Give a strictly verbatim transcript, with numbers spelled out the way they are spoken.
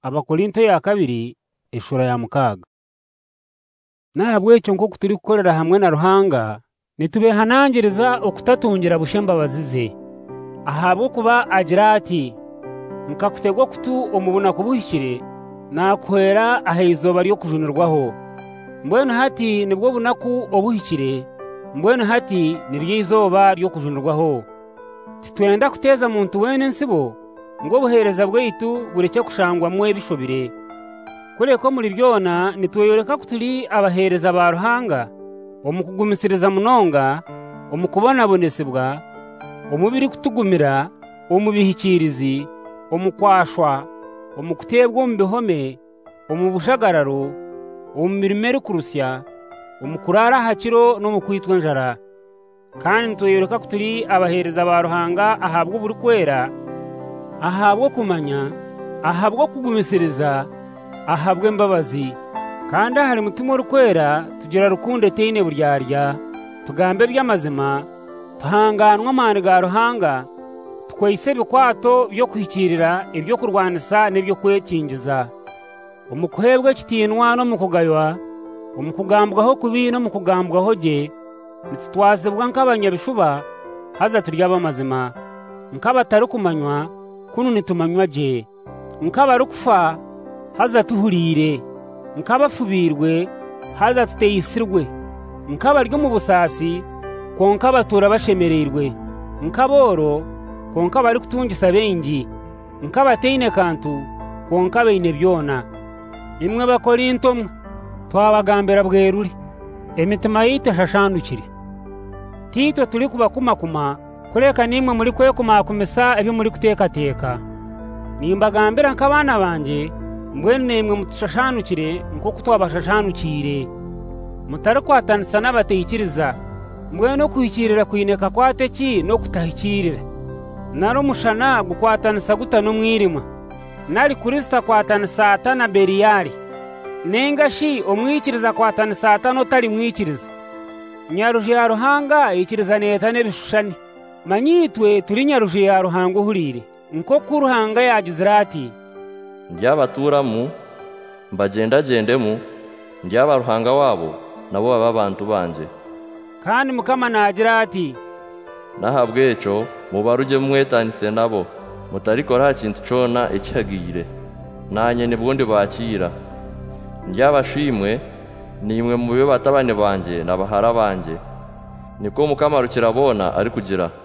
Abakorinto ya kabiri eshura ya mukaga. Nahabwe cyo nko turi gukorera hamwe na Ruhanga nitubehanangiriza okutatungira bushemba bazize. Ahabwo kuba agira ati nkakutegwa kutu omubuna kubuhikire nakwera ahezoba ryo kujunirwaho. Mbwene hati nibwo bunaku obuhikire, mbwene hati niryizoba ryo kujunirwaho. Titwenda kuteza muntu wene nsibo ngo buhereza bweitu bureke kushangwa mwe bishobire. Kure ko muri byona nitweyoreka kuturi abahereza ba Ruhanga, omukugumisiriza munonga, omukubona bonesebwa, omubiri kutugumira, omubihikirizi, omukwashwa, omukutebwa mu bihome, omubushagararo, omumirime kurusya, omukurara hakiro no mukwitwa njara. Kandi nitweyoreka kuturi abahereza ba Ruhanga ahabwo buri kwera, ahabwo kumanya, ahabwo kugumisiriza, ahabwe imbabazi. Kandi hari mutima urukwera tugira rukunde teine buryarya, tugambe by'amazima, tuhanganwa amani ga Ruhanga, twese bikwato byo kwikirira ibyo kurwanisa n'ibyo kwekingiza. Omukuhebwe kitinwa no mukugaywa, omukugambwaho kubi no mukugambwaho je, nitutwazibwa nk'abanyabishuba haza turyaba amazima, nk'abatari kumanywa kunu nitumanywa je, nk'abari kufa haza tuhurire, nk'abafubirwe haza tuteyisirwe, nk'abaryo mu busasi konka batura bashemereirwe, nk'aboro konka bari kutungisa bengi, nk'abateine kantu konka beine byona. Imwe Bakorinto mwe twabagambira bweruri, emitima yite shashandukire. Tito turi kubakumakuma kureka nimwe muri kwe kumakumisa ebyo muri kutekateka. Nimbagambira nk'abana banje mbwene imwe mutushashanukire nko kutwabashashanukire. Mutari kwatanisa n'abateyikiriza, mbwene no kwikirira kwineka kwate ki no kutahikirira. Naro mushana gukwatanisa guta no mwirima, nari Kristo kwatanisa ata na Beriyari, nengashi omwikiriza kwatanisa ata no tari mwikiriza. Nyaruje ya Ruhanga ikiriza neta nebishushani, manyitwe turi nyaruje ya Ruhanga uhurire, nko kuruhanga yagizira ati ndyabaturamu mbagendagendemu, ndyaba Ruhanga wabo nabo baba abantu banje. Kandi Mukama nagira ati nahabwe eco mubaruje mwetanise nabo, mutarikora ha kintu cona ecyagire, nanye nibwo ndibakira. Ndyabashimwe nimwe mu byo batabane banje nabahara banje, niko Mukama rukirabona ari kugira.